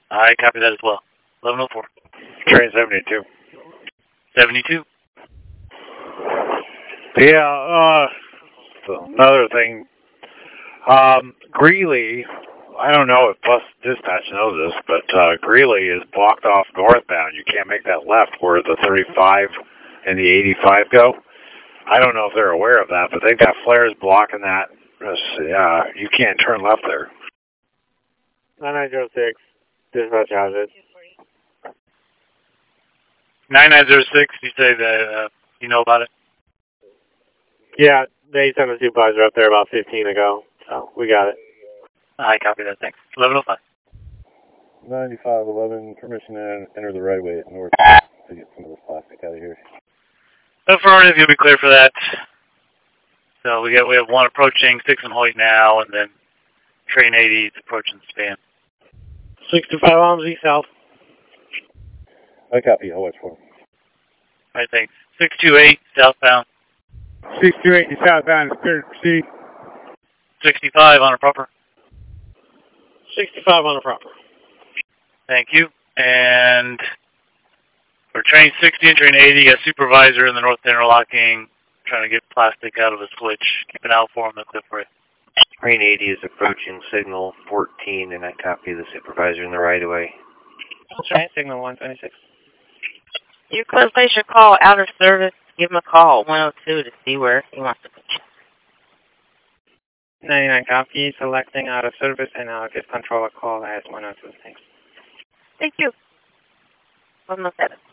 I copy that as well. 1104. Train 72. 72. Yeah, another thing. Greeley, I don't know if bus dispatch knows this, but Greeley is blocked off northbound. You can't make that left where the 35 and the 85 go. I don't know if they're aware of that, but they've got flares blocking that. You can't turn left there. 9906, dispatch has it. 9906, you say that you know about it? Yeah, they sent a supervisor up there about 15 ago, so we got it. I copy that, thanks. 1105. 9511, permission to enter the right way north to get some of this plastic out of here. Affirmative, you'll be clear for that. So we have one approaching 6 and Hoyt now, and then train 80 is approaching Span. 65 arms east south. I copy, I'll watch for him. All right, thanks. 628 southbound. 628 southbound is clear to proceed. 65 on a proper. 65 on the proper. Thank you. And for train 60 and train 80, a supervisor in the north interlocking trying to get plastic out of a switch. Keep an eye out for him, they'll clip for you. Train 80 is approaching signal 14, and I copy the supervisor in the right of way. Train signal 126. You could place your call out of service. Give him a call, 102, to see where he wants to put you. 99 copy, selecting out of service, and I'll give controller call as 102. Thanks. Thank you. 107.